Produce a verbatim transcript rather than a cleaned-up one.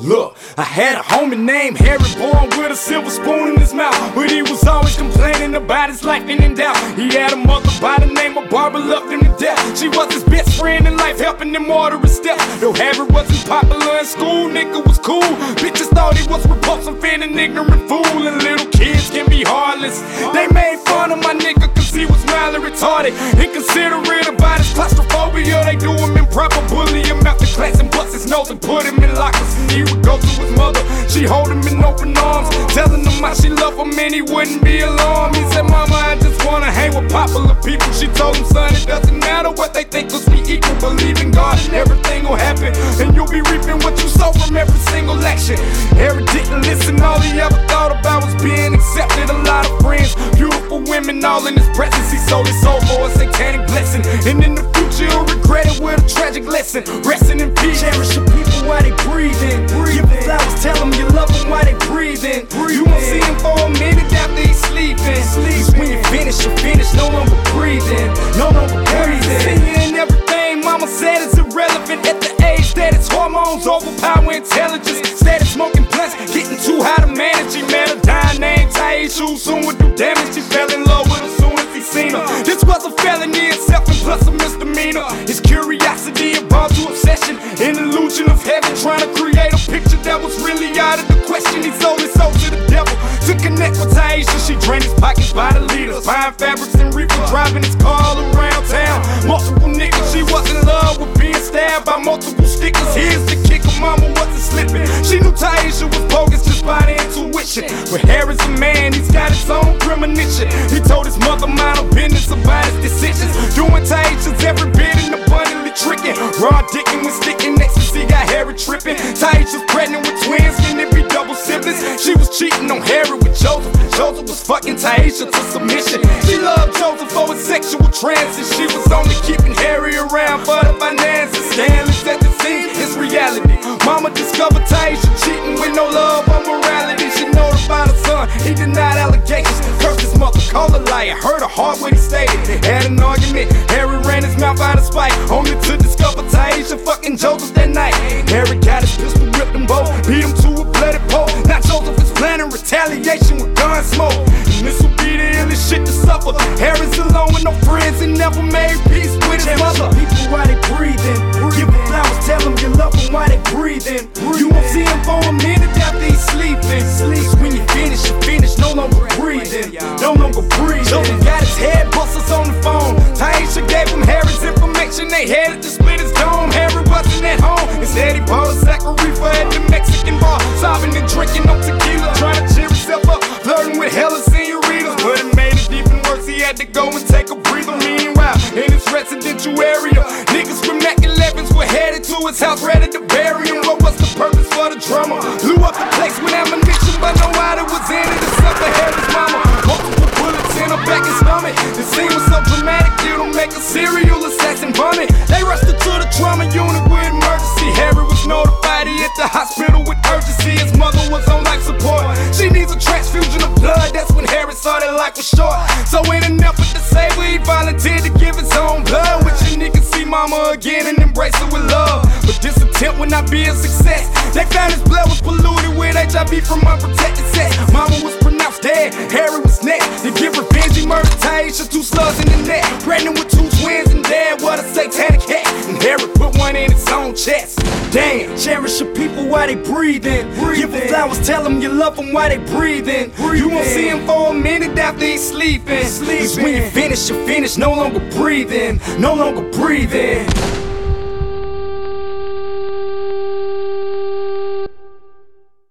Look, I had a homie named Harry, born with a silver spoon in his mouth, but he was always complaining about his life and in doubt. He had a mother by the name of Barbara, loved him to death. She was his best friend in life, helping him order his steps. Though Harry wasn't popular in school, nigga was cool. Bitches thought he was repulsive and an ignorant fool. And little kids can be heartless. They made fun of my nigga cause he was mildly retarded. Inconsiderate about his claustrophobia. They do him improper, bully him out the class and bust his nose and put him in lockers. And he would go to his mother, she hold him in open arms, telling him how she loved him and he wouldn't be alarmed. He said, mama, I just wanna hang with popular people. She told him, son, it doesn't matter what they think cause we equal. Believe in God and everything will happen, and you'll be reaping what you sow from every single action. Harry didn't listen, all he ever thought about was being accepted. A lot of friends, beautiful women, all in his presence. He sold his soul for a satanic blessing, and in the future he'll regret it with a tragic lesson. Resting in peace. Cherish your people while they breathing. Give them flowers, tell them you love them while they breathing. You won't see him for a minute after he's sleeping. Cause when you finish, you finish, no longer breathing. No longer breathing. Singing everything mama said is irrelevant at the age that it's hormones overpower intelligence. Started smoking blunts, getting too high to manage. He met a dying named Taisha who soon would do damage. He fell in love with her soon as he seen her. This was a felony itself and plus a misdemeanor. His curiosity evolved to obsession, an illusion of heaven, trying to create a picture that was really out of the question. He sold his soul to the devil to connect with Taisha. She drained his pockets by the liters, buying fabrics and reefer, driving his car all around town. Multiple niggas, she was in love with being stabbed by multiple stickers. Here's the kicker, mama wasn't slipping. She knew Taisha was bogus just by the intuition. But Harry's a man, he's got his own premonition. He told his mother mind her business about his decisions. Doing Taisha's every bit and abundantly tricking. Raw dicking when sticking, ecstasy got Harry tripping. Taisha's pregnant with twins, can it be double siblings? She was cheating on Harry with Joseph. Joseph was fucking Taisha to submission. She loved Joseph for his sexual trances. She was only keeping Harry around for the finances. Scandalous at the scene, it's reality. Mama discovered Taisha cheating with no love or morality. She notified her son, he denied allegations. Cursed his mother, called a liar, heard her heart what he stated. They had an argument, Harry ran his mouth out of spite, only to discover Taisha fucking Joseph that night. Harry got his pistol, ripped them both, beat him to a bloody pulp. Now Joseph is planning retaliation with gun smoke, and this will be the illest shit to suffer. Harry's alone with no friends and never made peace with his mother. People while they breathing, give them flowers, tell them you love them while they breathing. You won't see him for a minute after he's sleeping. Cause when you finish, you finish, no longer breathing, no longer breathing. Joseph got his head busters on the phone. Taisha gave him Harry's information, they headed to split his dome. Harry wasn't at home, instead he bought a sack of reefer at the Mexican bar, sobbing and drinking on tequila, trying to cheer himself up, flirting with hella senoritas. But it made it even worse, he had to go and take a breather. Meanwhile, in his residential area, niggas with Mac elevens were headed to his house, ready to bury him. What was the purpose for the drama? Blew up the place with ammunition, but nobody was in it except for Harry's mama. Multiple bullets in her back and stomach. The scene was so dramatic, it'll make a serial assassin vomit. They rushed her to the trauma unit with emergency. Harry was notified, he hit the hospital with urgency. His mother was on life support, she needs a transfusion of blood. That's when Harry saw that life was short, so in an effort to save her, he volunteered to give his own blood. Wishing he could see mama again and embrace her with love, but this attempt would not be a success. They found his blood was polluted with H I V from unprotected sex. Mama was pronounced dead, Harry was next. To give revenge, he murdered Taisha, two slugs in the neck. Pregnant with two twins and dead, what a satanic act. And Harry put one in his own chest. Damn, cherish your people while they breathing. Give them flowers, tell them you love them while they breathing. You won't see him for a minute after he's sleeping. Cause when you finish, you finish, no longer breathing, no longer breathing.